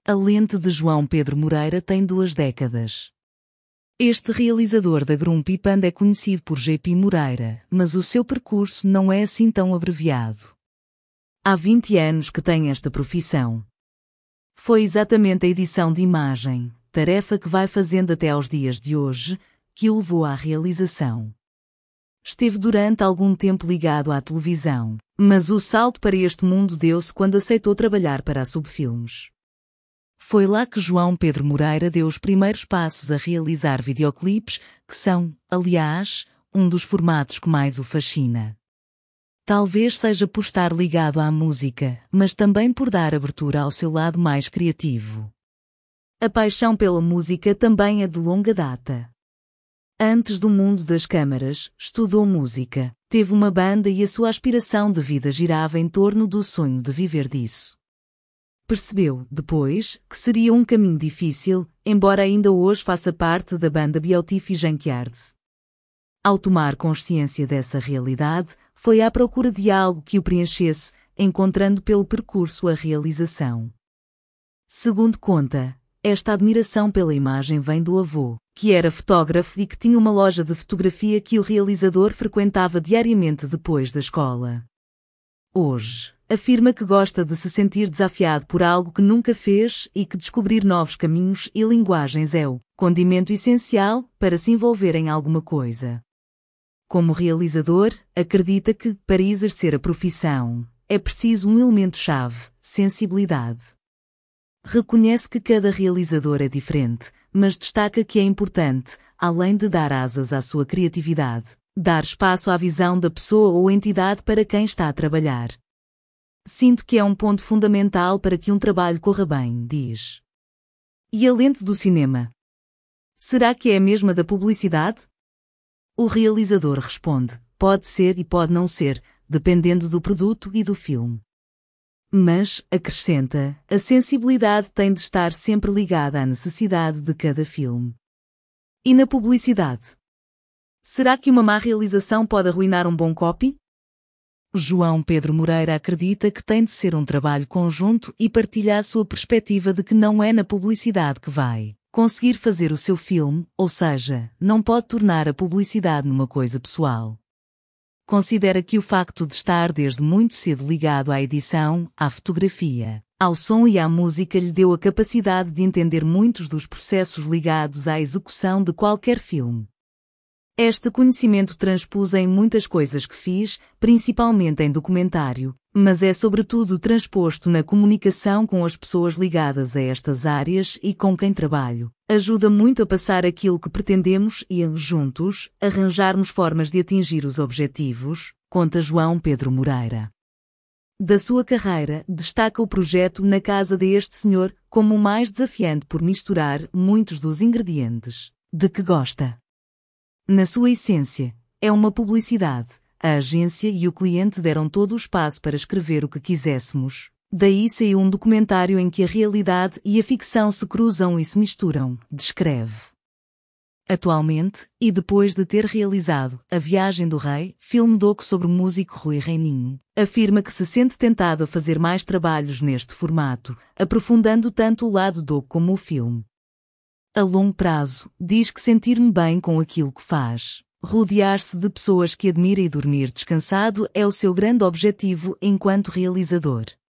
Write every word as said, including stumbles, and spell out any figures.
A lente de João Pedro Moreira tem duas décadas. Este realizador da Grumpy Panda é conhecido por J P Moreira, mas o seu percurso não é assim tão abreviado. Há vinte anos que tem esta profissão. Foi exatamente a edição de imagem, tarefa que vai fazendo até aos dias de hoje, que o levou à realização. Esteve durante algum tempo ligado à televisão, mas o salto para este mundo deu-se quando aceitou trabalhar para a Subfilmes. Foi lá que João Pedro Moreira deu os primeiros passos a realizar videoclipes, que são, aliás, um dos formatos que mais o fascina. Talvez seja por estar ligado à música, mas também por dar abertura ao seu lado mais criativo. A paixão pela música também é de longa data. Antes do mundo das câmaras, estudou música, teve uma banda e a sua aspiração de vida girava em torno do sonho de viver disso. Percebeu, depois, que seria um caminho difícil, embora ainda hoje faça parte da banda Beautiful Junkyards. Ao tomar consciência dessa realidade, foi à procura de algo que o preenchesse, encontrando pelo percurso a realização. Segundo conta, esta admiração pela imagem vem do avô, que era fotógrafo e que tinha uma loja de fotografia que o realizador frequentava diariamente depois da escola. Hoje, afirma que gosta de se sentir desafiado por algo que nunca fez e que descobrir novos caminhos e linguagens é o condimento essencial para se envolver em alguma coisa. Como realizador, acredita que, para exercer a profissão, é preciso um elemento-chave: sensibilidade. Reconhece que cada realizador é diferente, mas destaca que é importante, além de dar asas à sua criatividade, dar espaço à visão da pessoa ou entidade para quem está a trabalhar. Sinto que é um ponto fundamental para que um trabalho corra bem, diz. E a lente do cinema? Será que é a mesma da publicidade? O realizador responde: pode ser e pode não ser, dependendo do produto e do filme. Mas, acrescenta, a sensibilidade tem de estar sempre ligada à necessidade de cada filme. E na publicidade? Será que uma má realização pode arruinar um bom copy? João Pedro Moreira acredita que tem de ser um trabalho conjunto e partilha a sua perspectiva de que não é na publicidade que vai conseguir fazer o seu filme, ou seja, não pode tornar a publicidade numa coisa pessoal. Considera que o facto de estar desde muito cedo ligado à edição, à fotografia, ao som e à música lhe deu a capacidade de entender muitos dos processos ligados à execução de qualquer filme. Este conhecimento transpus em muitas coisas que fiz, principalmente em documentário, mas é sobretudo transposto na comunicação com as pessoas ligadas a estas áreas e com quem trabalho. Ajuda muito a passar aquilo que pretendemos e, juntos, arranjarmos formas de atingir os objetivos, conta João Pedro Moreira. Da sua carreira, destaca o projeto Na Casa deste Senhor como o mais desafiante por misturar muitos dos ingredientes de que gosta. Na sua essência, é uma publicidade. A agência e o cliente deram todo o espaço para escrever o que quiséssemos. Daí saiu um documentário em que a realidade e a ficção se cruzam e se misturam, descreve. Atualmente, e depois de ter realizado A Viagem do Rei, filme docu sobre o músico Rui Reininho, afirma que se sente tentado a fazer mais trabalhos neste formato, aprofundando tanto o lado docu como o filme. A longo prazo, diz que sentir-me bem com aquilo que faz, rodear-se de pessoas que admira e dormir descansado é o seu grande objetivo enquanto realizador.